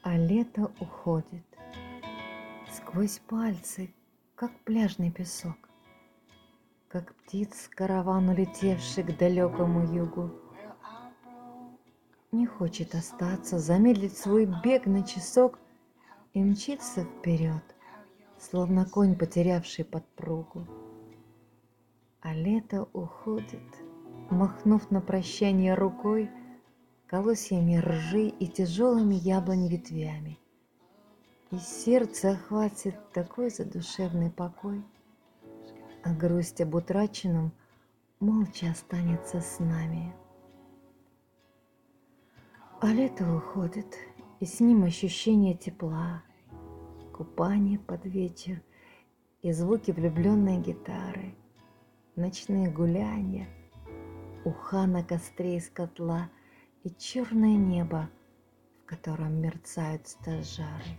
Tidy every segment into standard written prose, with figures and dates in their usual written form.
А лето уходит сквозь пальцы, как пляжный песок, как птиц караван, улетевший к далекому югу. Не хочет остаться, замедлить свой бег на часок и мчится вперед, словно конь, потерявший подпругу. А лето уходит, махнув на прощание рукой, колосьями ржи и тяжелыми яблонь ветвями. И сердце охватит такой задушевный покой, а грусть об утраченном молча останется с нами. А лето уходит, и с ним ощущение тепла, купание под вечер и звуки влюбленной гитары, ночные гуляния, уха на костре из котла и черное небо, в котором мерцают стожары.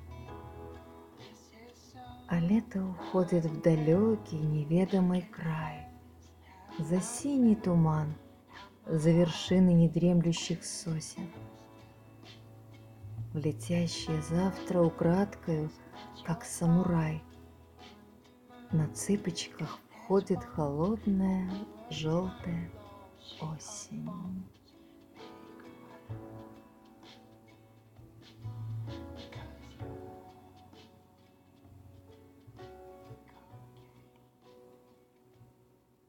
А лето уходит в далекий неведомый край, за синий туман, за вершины недремлющих сосен. В летящее завтра украдкою, как самурай, на цыпочках входит холодная желтая осень.